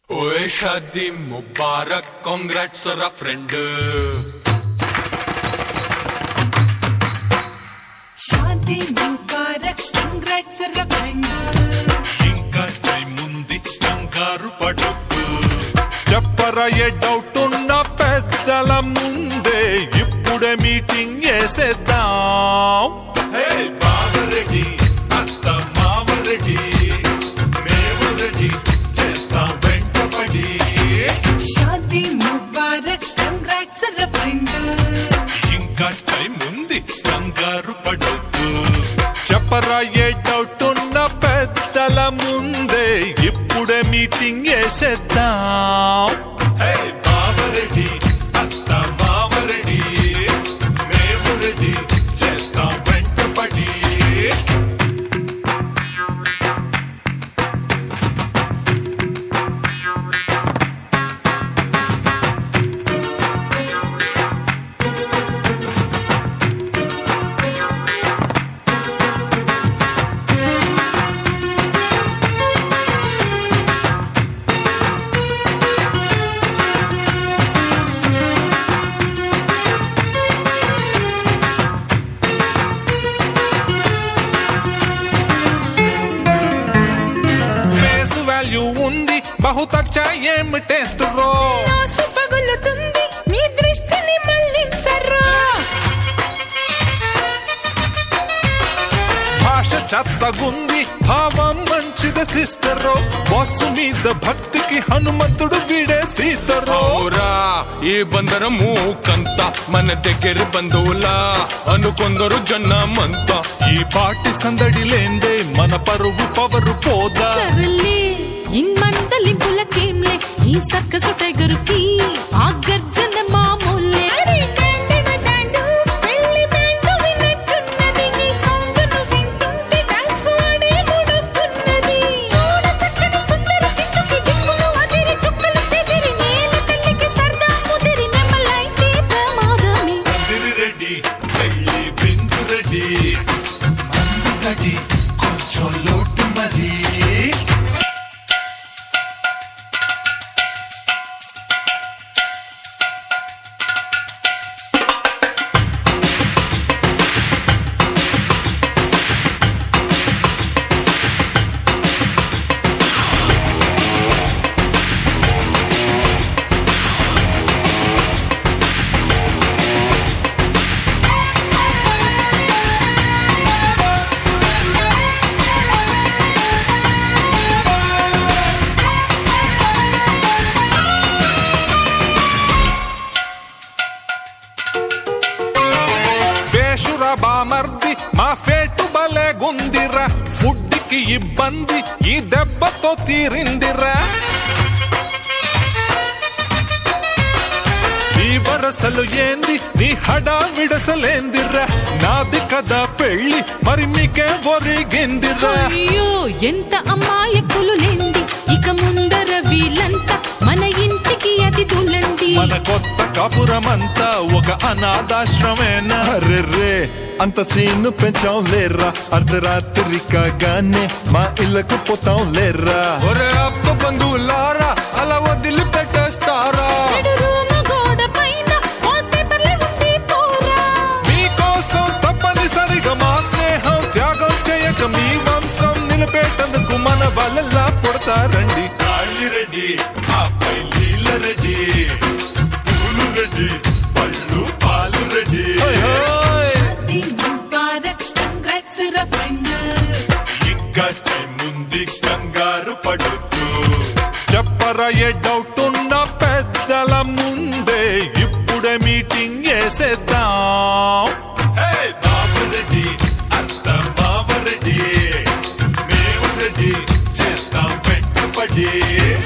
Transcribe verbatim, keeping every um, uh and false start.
ओए शादी मुबारक कांग्रेट्स रा फ्रेंड शादी मुबारक कांग्रेट्स रा फ्रेंड इंका टाइम ఉంది కంగారు పడొద్దు చెప్పరా ఏ డౌట్ ఉన్న పెద్దల ముందే ఇప్పుడే మీటింగ్ చేసేద్దాం హే బావరెడ్డి అత్త మావరెడ్డి మేవరెడ్డి చేస్తాం వెంటపడి शादी मुबारक कांग्रेट्स रा फ्रेंड ఇంకా టైం ఉంది కంగారు పడొద్దు చెప్పరా ఏ డౌట్ ఉన్న పెద్దల ముందే ఇప్పుడే మీటింగ్ చేసేద్దాం హే బావరెడ్డి అత్త మావరెడ్డి మేవరెడ్డి చేస్తాం వెంటపడి बहुत अच्छा ఏం టేస్ట్ రో నాసు పగులుతుంది మీ దృష్టిని మళ్ళించరా భాష చత్తగుంది భావం మంచిది సిస్టర్ రో బాస్ మీద భక్తికి హనుమంతుడు వీడే సీతరో ఔరా ఈ బందరం మూకంత మన దగ్గర బంధువులా అనుకొందరు జన్నమంతా ఈ పాటి సందడి లేందే మన పరువు పవరు పోదా సరలే ఇన్మందలింపులకేంలే ఈ సక్కసు టైగరుకి ఆ గర్జన మామూలే అరే డాండు డాండు పెళ్లి బ్యాండు వినట్టున్నది నీ సౌండ్ను వింటుంటే డాన్స్ ఆడే మూడొస్తున్నది చూడ చక్కని సుందర చిత్తుకి దిక్కులు అదిరి చుక్కలు చెదిరి నేల తల్లికి సరదా ముదిరి నెమలైతే ప్రమాదమే మందిరి రెడ్డి పెళ్లి బిందు రెడ్డి మందు గడి కొంచెం లోటు మరి బామర్ది మా ఫేటు బలే గుందిరా ఫుడ్ కి ఇబ్బంది ఈ దెబ్బతో తీరిందిరా ఈ వరసలు ఏంది నీ హడా విడసలేందిరా నాది కదా పెళ్లి మరి మీకే ఒరిగిందిరా అయ్యో ఎంత అమ్మాయకులు లేండి ఇక ముందర వీళ్ళంతా మన ఇంటికి అతిథులండి మన కొత్త కాపురమంతా ఒక అనాథాశ్రమేనా అరెర్రే అంత సీను పెంచాం లేర్రా అర్ధరాత్రి కాగానే మా ఇళ్ళకు పోతాం లేర్రా ఒరే అప్ప బంధువులారా అలా వదిలి పెట్టేస్తారా మీకోసం తప్పనిసరిగా మా స్నేహం త్యాగం చేయక మీ వంశం నిలబెట్టేందుకు మన వాళ్ళలా పుడతారండి రెడ్డి ఆపై నీళ్ళ రెడ్డి పూలు రెడ్డి పళ్ళు పాలు రెడ్డి ఇంకా టైం ఉంది కంగారు పడుతూ చెప్పరా ఏ డౌట్ ఉన్న పెద్దల ముందే ఇప్పుడే మీటింగ్ చేసేద్దాం హే బాబరెడ్డి అత్త బావరెడ్డి మేవరెడ్డి చేస్తాం వెంటపడి